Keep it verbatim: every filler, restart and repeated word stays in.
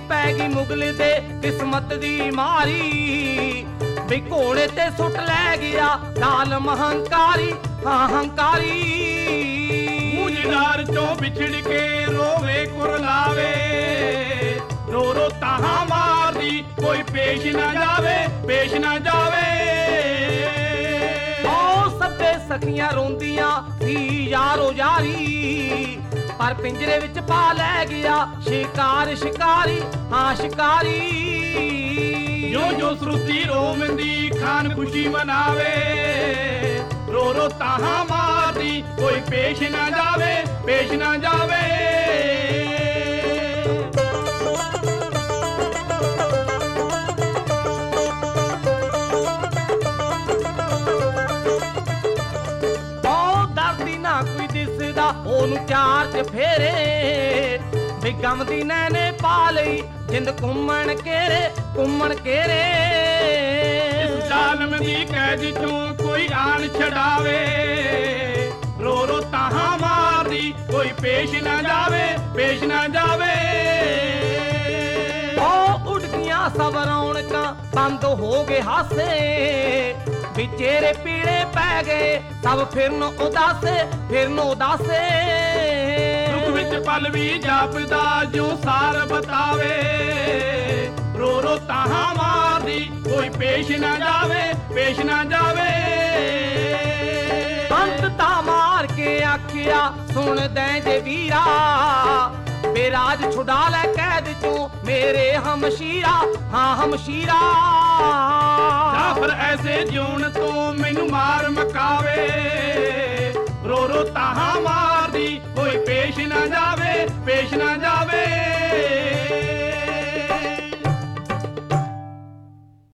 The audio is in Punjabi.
ਪੈ ਗਈ ਮੁਗਲ ਦੇ ਕਿਸਮਤ ਦੀ ਮਾਰੀ ਵੀ ਘੋੜੇ ਤੇ ਸੁੱਟ ਲੈ ਗਿਆ ਜ਼ਾਲਮ ਹੰਕਾਰੀ ਹਾਂ ਹੰਕਾਰੀ ਮੁਜਦਾਰ ਚੋਂ ਵਿਛੜ ਕੇ ਰੋਵੇ ਕੁਰਲਾਵੇ ਰੋ ਰੋ ਤਾਹਾਂ ਮਾਰਦੀ ਕੋਈ ਪੇਸ਼ ਨਾ ਜਾਵੇ ਪੇਸ਼ ਨਾ ਜਾਵੇ ਓ ਸਭੇ ਸਖੀਆਂ ਰੋਂਦੀਆਂ ਸੀ ਯਾਰੋ ਯਾਰੀ ਪਰ ਪਿੰਜਰੇ ਵਿੱਚ ਪਾ ਲੈ ਗਿਆ ਸ਼ਿਕਾਰ ਸ਼ਿਕਾਰੀ ਹਾਂ ਸ਼ਿਕਾਰੀ ਜੋ ਜੋ ਸ੍ਰੁਤੀ ਰੋਵੰਦੀ ਖਾਨ ਖੁਸ਼ੀ ਮਨਾਵੇ ਰੋ ਰੋ ਤਾਹਾਂ ਮਾਰਦੀ ਕੋਈ ਪੇਸ਼ ਨਾ ਜਾਵੇ ਪੇਸ਼ ਨਾ ਜਾਵੇ ਉਹਨੂੰ ਚਾਰ ਚ ਫੇਰੇ ਵੀ ਗਮ ਦੀ ਨੈਣੇ ਪਾ ਲਈ ਜਿੰਦ ਘੁੰਮਣ ਘੇਰੇ ਘੁੰਮਣ ਘੇਰੇ ਇਸ ਜ਼ਾਲਮ ਦੀ ਕੈਦ ਚੋਂ ਕੋਈ ਆਣ ਛਡਾਵੇ ਰੋ ਰੋ ਤਾਹਾਂ ਮਾਰਦੀ ਕੋਈ ਪੇਸ਼ ਨਾ ਜਾਵੇ ਪੇਸ਼ ਨਾ ਜਾਵੇ ਉਹ ਉੱਡ ਗਈਆਂ ਸਭ ਰੌਣਕਾਂ ਬੰਦ ਹੋ ਗਏ ਹਾਸੇ ਵੀ ਚਿਹਰੇ ਪੀਲੇ ਪੈ ਗਏ ਸਭ ਫਿਰਨ ਉਦਾਸੇ ਫਿਰਨ ਉਦਾਸੇ ਦੁੱਖ ਵਿੱਚ ਪਲ ਵੀ ਜਾਪਦਾ ਜੋ ਸਾਰ ਬਤਾਵੇ ਰੋ ਰੋ ਤਾਹਾਂ ਮਾਰਦੀ ਕੋਈ ਪੇਸ਼ ਨਾ ਜਾਵੇ ਪੇਸ਼ ਨਾ ਜਾਵੇ ਅੰਤ ਤਾਂ ਮਾਰ ਕੇ ਆਖਿਆ ਸੁਣ ਦੈ ਜੇ ਵੀਰਾ ਬੇਰਾਜ ਛੁਡਾ ਲੈ ਕੈਦ ਚੋਂ ਮੇਰੇ ਹਮਸ਼ੀਰਾ ਹਾਂ ਹਮਸ਼ੀਰਾ ਜਾਂ ਫਿਰ ਐਸੇ ਜਿਉਣ ਤੋਂ ਮੈਨੂੰ ਮਾਰ ਮਕਾਵੇ ਰੋ ਰੋ ਤਾਹਾਂ ਮਾਰਦੀ ਕੋਈ ਪੇਸ਼ ਨਾ ਜਾਵੇ ਪੇਸ਼ ਨਾ